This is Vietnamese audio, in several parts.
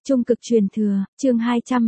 Trung cực truyền thừa, chương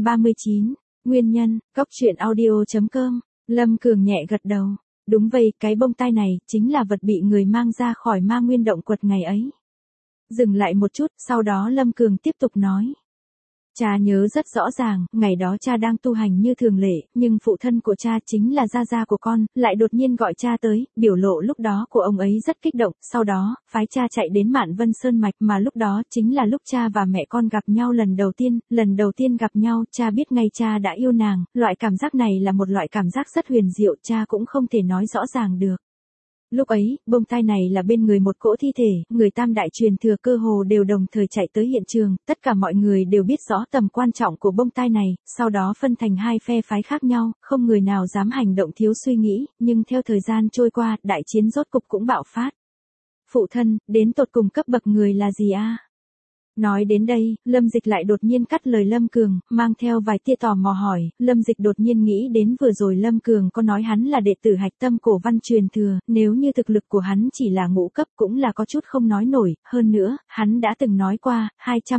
239, nguyên nhân, góc truyện audio.com, Lâm Cường nhẹ gật đầu. Đúng vậy, cái bông tai này, chính là vật bị người mang ra khỏi Ma Nguyên động quật ngày ấy. Dừng lại một chút, sau đó Lâm Cường tiếp tục nói. Cha nhớ rất rõ ràng, ngày đó cha đang tu hành như thường lệ, nhưng phụ thân của cha chính là gia gia của con, lại đột nhiên gọi cha tới, biểu lộ lúc đó của ông ấy rất kích động, sau đó, phái cha chạy đến Mạn Vân Sơn Mạch mà lúc đó chính là lúc cha và mẹ con gặp nhau lần đầu tiên gặp nhau, cha biết ngay cha đã yêu nàng, loại cảm giác này là một loại cảm giác rất huyền diệu, cha cũng không thể nói rõ ràng được. Lúc ấy, bông tai này là bên người một cỗ thi thể, người tam đại truyền thừa cơ hồ đều đồng thời chạy tới hiện trường, tất cả mọi người đều biết rõ tầm quan trọng của bông tai này, sau đó phân thành hai phe phái khác nhau, không người nào dám hành động thiếu suy nghĩ, nhưng theo thời gian trôi qua, đại chiến rốt cục cũng bạo phát. Phụ thân, đến tột cùng cấp bậc người là gì a? Nói đến đây, Lâm Dịch lại đột nhiên cắt lời Lâm Cường, mang theo vài tia tò mò hỏi, Lâm Dịch đột nhiên nghĩ đến vừa rồi Lâm Cường có nói hắn là đệ tử hạch tâm cổ văn truyền thừa, nếu như thực lực của hắn chỉ là ngũ cấp cũng là có chút không nói nổi, hơn nữa, hắn đã từng nói qua,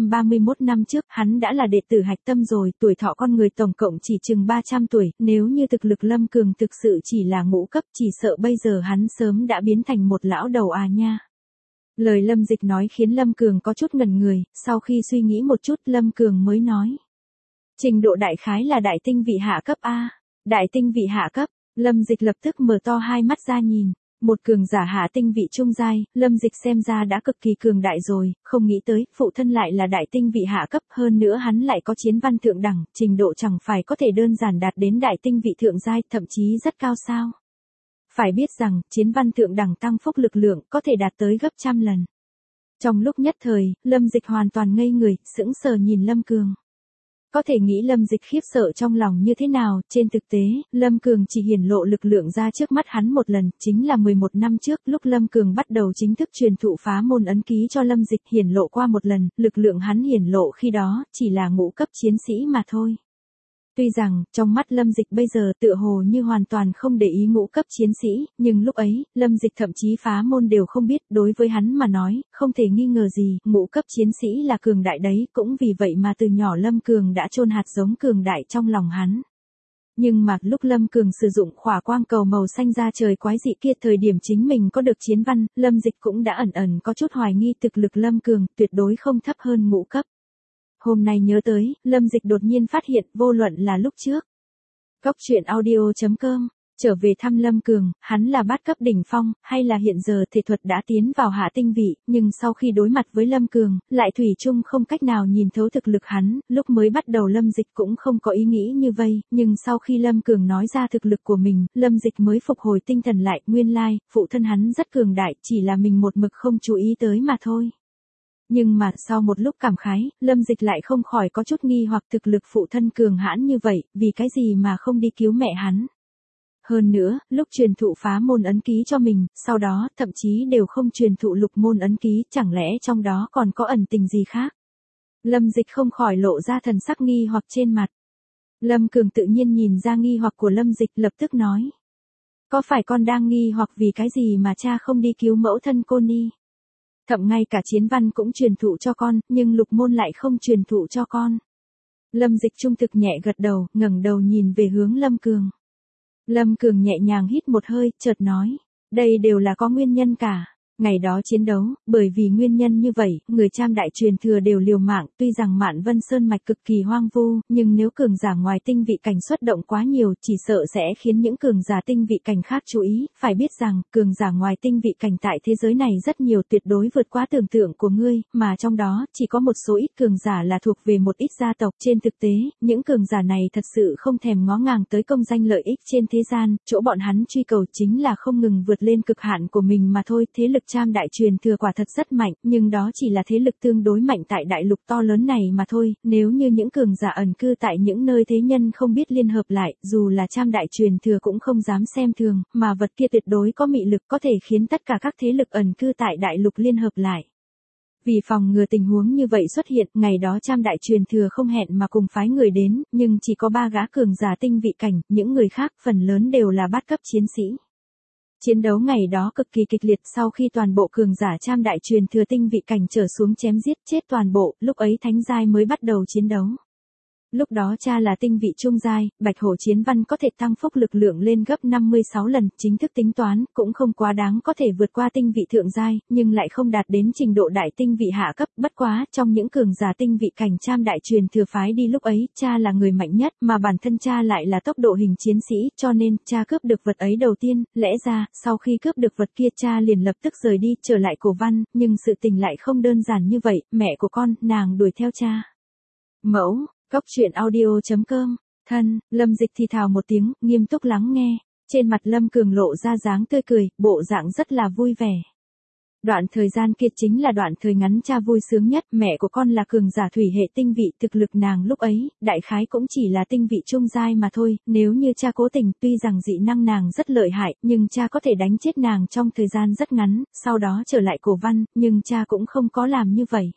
231 năm trước, hắn đã là đệ tử hạch tâm rồi, tuổi thọ con người tổng cộng chỉ chừng 300 tuổi, nếu như thực lực Lâm Cường thực sự chỉ là ngũ cấp, chỉ sợ bây giờ hắn sớm đã biến thành một lão đầu à nha. Lời Lâm Dịch nói khiến Lâm Cường có chút ngẩn người, sau khi suy nghĩ một chút Lâm Cường mới nói. Trình độ đại khái là đại tinh vị hạ cấp A. Đại tinh vị hạ cấp, Lâm Dịch lập tức mở to hai mắt ra nhìn. Một cường giả hạ tinh vị trung giai, Lâm Dịch xem ra đã cực kỳ cường đại rồi, không nghĩ tới, phụ thân lại là đại tinh vị hạ cấp, hơn nữa hắn lại có chiến văn thượng đẳng, trình độ chẳng phải có thể đơn giản đạt đến đại tinh vị thượng giai, thậm chí rất cao sao. Phải biết rằng, chiến văn thượng đẳng tăng phúc lực lượng có thể đạt tới gấp trăm lần. Trong lúc nhất thời, Lâm Dịch hoàn toàn ngây người, sững sờ nhìn Lâm Cường. Có thể nghĩ Lâm Dịch khiếp sợ trong lòng như thế nào, trên thực tế, Lâm Cường chỉ hiển lộ lực lượng ra trước mắt hắn một lần, chính là 11 năm trước, lúc Lâm Cường bắt đầu chính thức truyền thụ phá môn ấn ký cho Lâm Dịch hiển lộ qua một lần, lực lượng hắn hiển lộ khi đó, chỉ là ngũ cấp chiến sĩ mà thôi. Tuy rằng, trong mắt Lâm Dịch bây giờ tựa hồ như hoàn toàn không để ý ngũ cấp chiến sĩ, nhưng lúc ấy, Lâm Dịch thậm chí phá môn đều không biết, đối với hắn mà nói, không thể nghi ngờ gì, ngũ cấp chiến sĩ là cường đại đấy, cũng vì vậy mà từ nhỏ Lâm Cường đã chôn hạt giống cường đại trong lòng hắn. Nhưng mà lúc Lâm Cường sử dụng khỏa quang cầu màu xanh ra trời quái dị kia thời điểm chính mình có được chiến văn, Lâm Dịch cũng đã ẩn có chút hoài nghi thực lực Lâm Cường, tuyệt đối không thấp hơn ngũ cấp. Hôm nay nhớ tới, Lâm Dịch đột nhiên phát hiện vô luận là lúc trước. Góc truyện audio.com, trở về thăm Lâm Cường, hắn là bát cấp đỉnh phong, hay là hiện giờ thể thuật đã tiến vào hạ tinh vị, nhưng sau khi đối mặt với Lâm Cường, lại thủy chung không cách nào nhìn thấu thực lực hắn, lúc mới bắt đầu Lâm Dịch cũng không có ý nghĩ như vây, nhưng sau khi Lâm Cường nói ra thực lực của mình, Lâm Dịch mới phục hồi tinh thần lại, nguyên lai, phụ thân hắn rất cường đại, chỉ là mình một mực không chú ý tới mà thôi. Nhưng mà sau một lúc cảm khái, Lâm Dịch lại không khỏi có chút nghi hoặc thực lực phụ thân cường hãn như vậy, vì cái gì mà không đi cứu mẹ hắn. Hơn nữa, lúc truyền thụ phá môn ấn ký cho mình, sau đó thậm chí đều không truyền thụ lục môn ấn ký, chẳng lẽ trong đó còn có ẩn tình gì khác. Lâm Dịch không khỏi lộ ra thần sắc nghi hoặc trên mặt. Lâm Cường tự nhiên nhìn ra nghi hoặc của Lâm Dịch lập tức nói. Có phải con đang nghi hoặc vì cái gì mà cha không đi cứu mẫu thân cô Ni? Thậm ngay cả chiến văn cũng truyền thụ cho con, nhưng lục môn lại không truyền thụ cho con. Lâm Dịch trung thực nhẹ gật đầu, ngẩng đầu nhìn về hướng Lâm Cường. Lâm Cường nhẹ nhàng hít một hơi, chợt nói, đây đều là có nguyên nhân cả. Ngày đó chiến đấu, bởi vì nguyên nhân như vậy, người Cham đại truyền thừa đều liều mạng, tuy rằng Mạn Vân Sơn mạch cực kỳ hoang vu, nhưng nếu cường giả ngoài tinh vị cảnh xuất động quá nhiều, chỉ sợ sẽ khiến những cường giả tinh vị cảnh khác chú ý, phải biết rằng, cường giả ngoài tinh vị cảnh tại thế giới này rất nhiều, tuyệt đối vượt quá tưởng tượng của ngươi, mà trong đó, chỉ có một số ít cường giả là thuộc về một ít gia tộc, trên thực tế, những cường giả này thật sự không thèm ngó ngàng tới công danh lợi ích trên thế gian, chỗ bọn hắn truy cầu chính là không ngừng vượt lên cực hạn của mình mà thôi, thế lực Cham đại truyền thừa quả thật rất mạnh, nhưng đó chỉ là thế lực tương đối mạnh tại đại lục to lớn này mà thôi, nếu như những cường giả ẩn cư tại những nơi thế nhân không biết liên hợp lại, dù là Cham đại truyền thừa cũng không dám xem thường, mà vật kia tuyệt đối có mị lực có thể khiến tất cả các thế lực ẩn cư tại đại lục liên hợp lại. Vì phòng ngừa tình huống như vậy xuất hiện, ngày đó Cham đại truyền thừa không hẹn mà cùng phái người đến, nhưng chỉ có 3 gã cường giả tinh vị cảnh, những người khác phần lớn đều là bát cấp chiến sĩ. Chiến đấu ngày đó cực kỳ kịch liệt, sau khi toàn bộ cường giả Cham Đại truyền thừa tinh vị cảnh trở xuống chém giết chết toàn bộ, lúc ấy thánh giai mới bắt đầu chiến đấu. Lúc đó cha là tinh vị trung giai, Bạch Hổ Chiến Văn có thể tăng phúc lực lượng lên gấp 56 lần, chính thức tính toán, cũng không quá đáng có thể vượt qua tinh vị thượng giai, nhưng lại không đạt đến trình độ đại tinh vị hạ cấp, bất quá, trong những cường giả tinh vị cảnh Cham Đại truyền thừa phái đi lúc ấy, cha là người mạnh nhất, mà bản thân cha lại là tốc độ hình chiến sĩ, cho nên, cha cướp được vật ấy đầu tiên, lẽ ra, sau khi cướp được vật kia cha liền lập tức rời đi, trở lại Cổ Văn, nhưng sự tình lại không đơn giản như vậy, mẹ của con, nàng đuổi theo cha. Mẫu. Cốc truyện audio.com, thân, Lâm Dịch thì thào một tiếng, nghiêm túc lắng nghe, trên mặt Lâm Cường lộ ra dáng tươi cười, bộ dạng rất là vui vẻ. Đoạn thời gian kia chính là đoạn thời ngắn cha vui sướng nhất, mẹ của con là cường giả thủy hệ tinh vị, thực lực nàng lúc ấy, đại khái cũng chỉ là tinh vị trung giai mà thôi, nếu như cha cố tình, tuy rằng dị năng nàng rất lợi hại, nhưng cha có thể đánh chết nàng trong thời gian rất ngắn, sau đó trở lại Cổ Văn, nhưng cha cũng không có làm như vậy.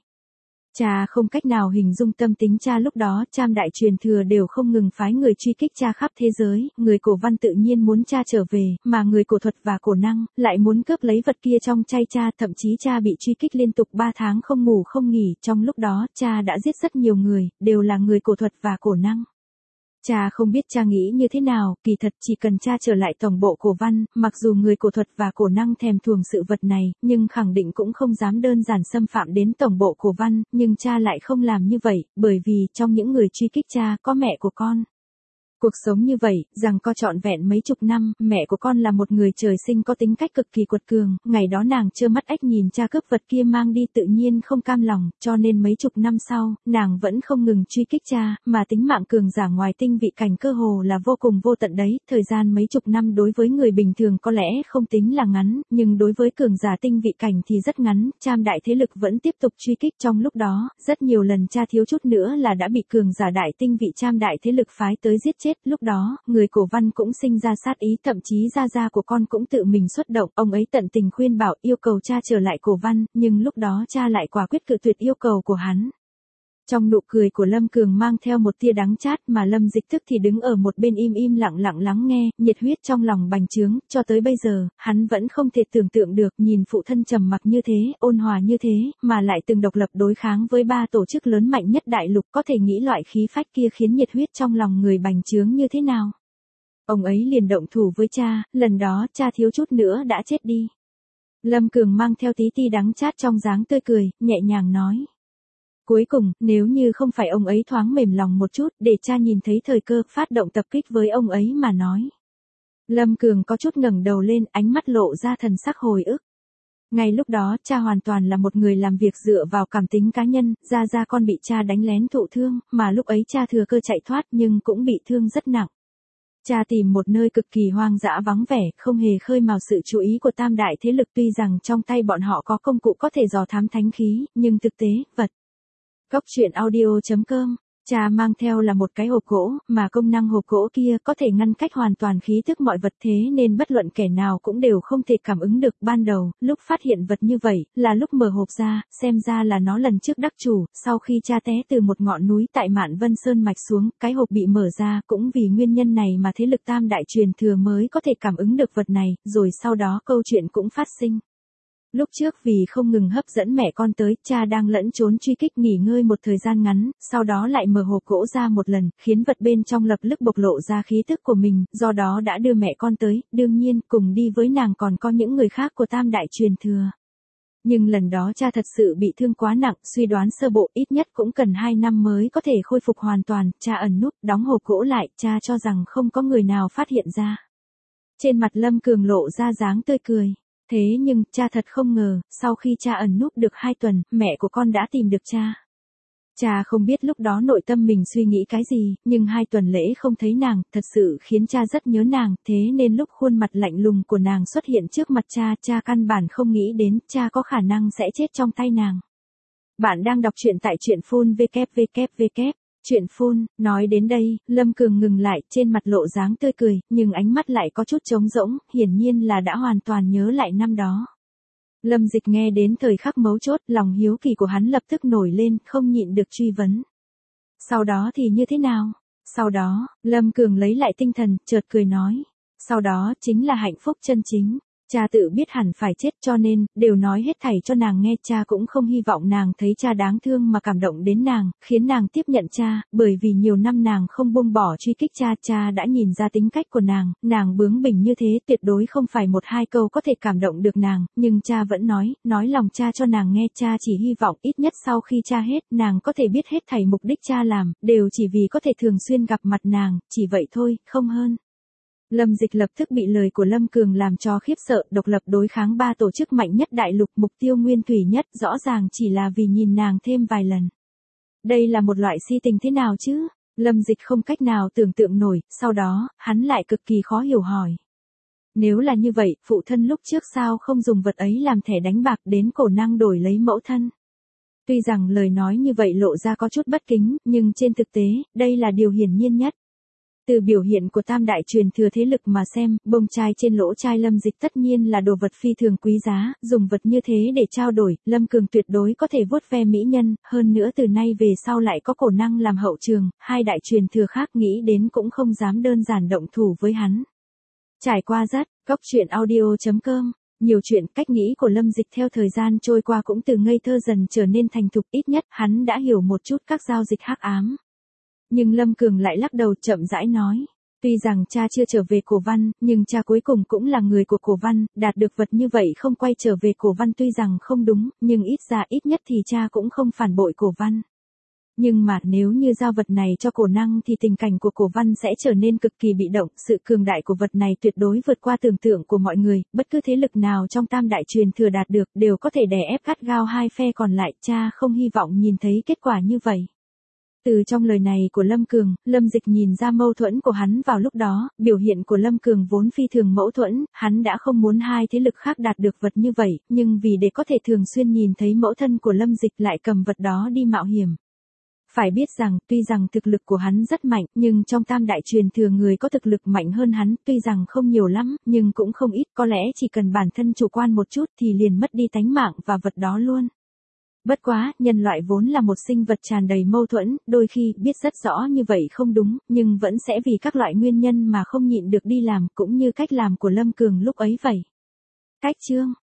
Cha không cách nào hình dung tâm tính cha lúc đó, Cham Đại truyền thừa đều không ngừng phái người truy kích cha khắp thế giới, người Cổ Văn tự nhiên muốn cha trở về, mà người Cổ Thuật và Cổ Năng lại muốn cướp lấy vật kia trong tay cha, thậm chí cha bị truy kích liên tục 3 tháng không ngủ không nghỉ, trong lúc đó, cha đã giết rất nhiều người, đều là người Cổ Thuật và Cổ Năng. Cha không biết cha nghĩ như thế nào, kỳ thật chỉ cần cha trở lại tổng bộ Cổ Văn, mặc dù người Cổ Thuật và Cổ Năng thèm thuồng sự vật này, nhưng khẳng định cũng không dám đơn giản xâm phạm đến tổng bộ Cổ Văn, nhưng cha lại không làm như vậy, bởi vì trong những người truy kích cha có mẹ của con. Cuộc sống như vậy, rằng có trọn vẹn mấy chục năm, mẹ của con là một người trời sinh có tính cách cực kỳ quật cường, ngày đó nàng trơ mắt ếch nhìn cha cướp vật kia mang đi tự nhiên không cam lòng, cho nên mấy chục năm sau, nàng vẫn không ngừng truy kích cha, mà tính mạng cường giả ngoài tinh vị cảnh cơ hồ là vô cùng vô tận đấy, thời gian mấy chục năm đối với người bình thường có lẽ không tính là ngắn, nhưng đối với cường giả tinh vị cảnh thì rất ngắn, Cham Đại thế lực vẫn tiếp tục truy kích trong lúc đó, rất nhiều lần cha thiếu chút nữa là đã bị cường giả đại tinh vị Cham Đại thế lực phái tới giết chết. Lúc đó, người Cổ Văn cũng sinh ra sát ý, thậm chí gia của con cũng tự mình xuất động, ông ấy tận tình khuyên bảo yêu cầu cha trở lại Cổ Văn, nhưng lúc đó cha lại quả quyết cự tuyệt yêu cầu của hắn. Trong nụ cười của Lâm Cường mang theo một tia đắng chát mà Lâm Dịch tức thì đứng ở một bên im lặng lắng nghe, nhiệt huyết trong lòng bành trướng, cho tới bây giờ, hắn vẫn không thể tưởng tượng được nhìn phụ thân trầm mặc như thế, ôn hòa như thế, mà lại từng độc lập đối kháng với 3 tổ chức lớn mạnh nhất đại lục, có thể nghĩ loại khí phách kia khiến nhiệt huyết trong lòng người bành trướng như thế nào. Ông ấy liền động thủ với cha, lần đó cha thiếu chút nữa đã chết đi. Lâm Cường mang theo tí đắng chát trong dáng tươi cười, nhẹ nhàng nói. Cuối cùng, nếu như không phải ông ấy thoáng mềm lòng một chút, để cha nhìn thấy thời cơ, phát động tập kích với ông ấy mà nói. Lâm Cường có chút ngẩng đầu lên, ánh mắt lộ ra thần sắc hồi ức. Ngay lúc đó, cha hoàn toàn là một người làm việc dựa vào cảm tính cá nhân, ra con bị cha đánh lén thụ thương, mà lúc ấy cha thừa cơ chạy thoát nhưng cũng bị thương rất nặng. Cha tìm một nơi cực kỳ hoang dã vắng vẻ, không hề khơi mào sự chú ý của tam đại thế lực, tuy rằng trong tay bọn họ có công cụ có thể dò thám thánh khí, nhưng thực tế, vật. Cốc truyện audio.com, cha mang theo là một cái hộp gỗ, mà công năng hộp gỗ kia có thể ngăn cách hoàn toàn khí tức mọi vật, thế nên bất luận kẻ nào cũng đều không thể cảm ứng được. Ban đầu, lúc phát hiện vật như vậy, là lúc mở hộp ra, xem ra là nó lần trước đắc chủ, sau khi cha té từ một ngọn núi tại Mạn Vân Sơn mạch xuống, cái hộp bị mở ra, cũng vì nguyên nhân này mà thế lực tam đại truyền thừa mới có thể cảm ứng được vật này, rồi sau đó câu chuyện cũng phát sinh. Lúc trước vì không ngừng hấp dẫn mẹ con tới, cha đang lẫn trốn truy kích nghỉ ngơi một thời gian ngắn, sau đó lại mở hộp gỗ ra một lần, khiến vật bên trong lập tức bộc lộ ra khí tức của mình, do đó đã đưa mẹ con tới, đương nhiên, cùng đi với nàng còn có những người khác của tam đại truyền thừa. Nhưng lần đó cha thật sự bị thương quá nặng, suy đoán sơ bộ ít nhất cũng cần 2 năm mới có thể khôi phục hoàn toàn, cha ẩn núp, đóng hộp gỗ lại, cha cho rằng không có người nào phát hiện ra. Trên mặt Lâm Cường lộ ra dáng tươi cười. Thế nhưng, cha thật không ngờ, sau khi cha ẩn núp được 2 tuần, mẹ của con đã tìm được cha. Cha không biết lúc đó nội tâm mình suy nghĩ cái gì, nhưng 2 tuần lễ không thấy nàng, thật sự khiến cha rất nhớ nàng, thế nên lúc khuôn mặt lạnh lùng của nàng xuất hiện trước mặt cha, cha căn bản không nghĩ đến, cha có khả năng sẽ chết trong tay nàng. Bạn đang đọc truyện tại truyện phun www. Chuyện phun, nói đến đây, Lâm Cường ngừng lại, trên mặt lộ dáng tươi cười, nhưng ánh mắt lại có chút trống rỗng, hiển nhiên là đã hoàn toàn nhớ lại năm đó. Lâm Dịch nghe đến thời khắc mấu chốt, lòng hiếu kỳ của hắn lập tức nổi lên, không nhịn được truy vấn. Sau đó thì như thế nào? Sau đó, Lâm Cường lấy lại tinh thần, chợt cười nói. Sau đó, chính là hạnh phúc chân chính. Cha tự biết hẳn phải chết cho nên, đều nói hết thảy cho nàng nghe. Cha cũng không hy vọng nàng thấy cha đáng thương mà cảm động đến nàng, khiến nàng tiếp nhận cha, bởi vì nhiều năm nàng không buông bỏ truy kích cha. Cha đã nhìn ra tính cách của nàng bướng bỉnh như thế tuyệt đối không phải một hai câu có thể cảm động được nàng, nhưng cha vẫn nói lòng cha cho nàng nghe. Cha chỉ hy vọng ít nhất sau khi cha hết, nàng có thể biết hết thảy mục đích cha làm, đều chỉ vì có thể thường xuyên gặp mặt nàng, chỉ vậy thôi, không hơn. Lâm Dịch lập tức bị lời của Lâm Cường làm cho khiếp sợ. Độc lập đối kháng 3 tổ chức mạnh nhất đại lục, mục tiêu nguyên thủy nhất, rõ ràng chỉ là vì nhìn nàng thêm vài lần. Đây là một loại si tình thế nào chứ? Lâm Dịch không cách nào tưởng tượng nổi, sau đó, hắn lại cực kỳ khó hiểu hỏi. Nếu là như vậy, phụ thân lúc trước sao không dùng vật ấy làm thẻ đánh bạc đến cổ năng đổi lấy mẫu thân? Tuy rằng lời nói như vậy lộ ra có chút bất kính, nhưng trên thực tế, đây là điều hiển nhiên nhất. Từ biểu hiện của tam đại truyền thừa thế lực mà xem, bông chai trên lỗ chai Lâm Dịch tất nhiên là đồ vật phi thường quý giá, dùng vật như thế để trao đổi, Lâm Cường tuyệt đối có thể vuốt ve mỹ nhân, hơn nữa từ nay về sau lại có cổ năng làm hậu trường, hai đại truyền thừa khác nghĩ đến cũng không dám đơn giản động thủ với hắn. Trải qua rất, goctruyện.audio.com. Nhiều chuyện, cách nghĩ của Lâm Dịch theo thời gian trôi qua cũng từ ngây thơ dần trở nên thành thục, ít nhất hắn đã hiểu một chút các giao dịch hắc ám. Nhưng Lâm Cường lại lắc đầu chậm rãi nói. Tuy rằng cha chưa trở về Cổ Văn, nhưng cha cuối cùng cũng là người của Cổ Văn, đạt được vật như vậy không quay trở về Cổ Văn tuy rằng không đúng, nhưng ít nhất thì cha cũng không phản bội Cổ Văn. Nhưng mà nếu như giao vật này cho cổ năng thì tình cảnh của Cổ Văn sẽ trở nên cực kỳ bị động, sự cường đại của vật này tuyệt đối vượt qua tưởng tượng của mọi người, bất cứ thế lực nào trong tam đại truyền thừa đạt được đều có thể đè ép gắt gao hai phe còn lại, cha không hy vọng nhìn thấy kết quả như vậy. Từ trong lời này của Lâm Cường, Lâm Dịch nhìn ra mâu thuẫn của hắn vào lúc đó, biểu hiện của Lâm Cường vốn phi thường mâu thuẫn, hắn đã không muốn hai thế lực khác đạt được vật như vậy, nhưng vì để có thể thường xuyên nhìn thấy mẫu thân của Lâm Dịch lại cầm vật đó đi mạo hiểm. Phải biết rằng, tuy rằng thực lực của hắn rất mạnh, nhưng trong tam đại truyền thừa người có thực lực mạnh hơn hắn, tuy rằng không nhiều lắm, nhưng cũng không ít, có lẽ chỉ cần bản thân chủ quan một chút thì liền mất đi tánh mạng và vật đó luôn. Bất quá, nhân loại vốn là một sinh vật tràn đầy mâu thuẫn, đôi khi biết rất rõ như vậy không đúng, nhưng vẫn sẽ vì các loại nguyên nhân mà không nhịn được đi làm, cũng như cách làm của Lâm Cường lúc ấy vậy. Cách chương